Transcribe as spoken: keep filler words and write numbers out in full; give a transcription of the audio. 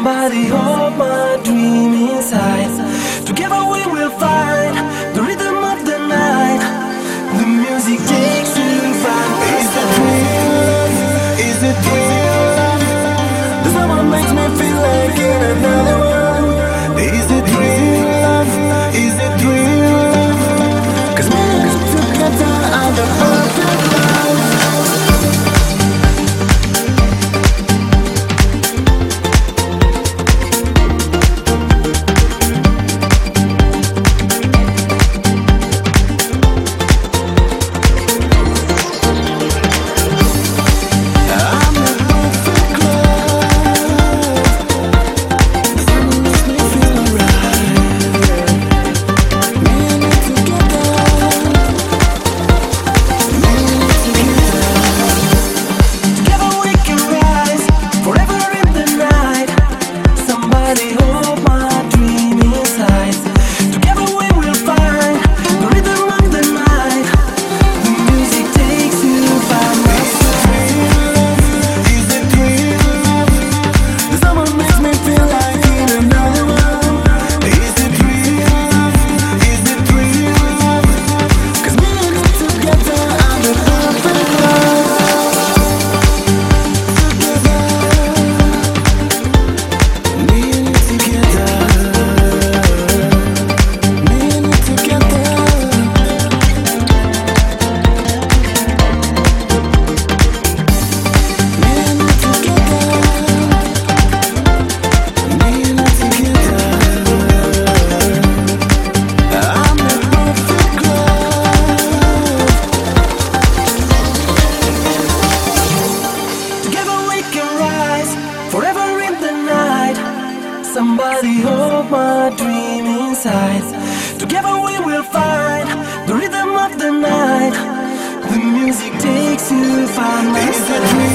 Somebody hold my dream inside. Together we will find the rhythm of the night. The music takes you far. Is it real? Is it real? The summer makes me feel like in another world. Is it real? Is it real? Cause me and you together are the perfect love. Somebody hold my dream inside. Together we will find the rhythm of the night. The music takes you far. Is it real?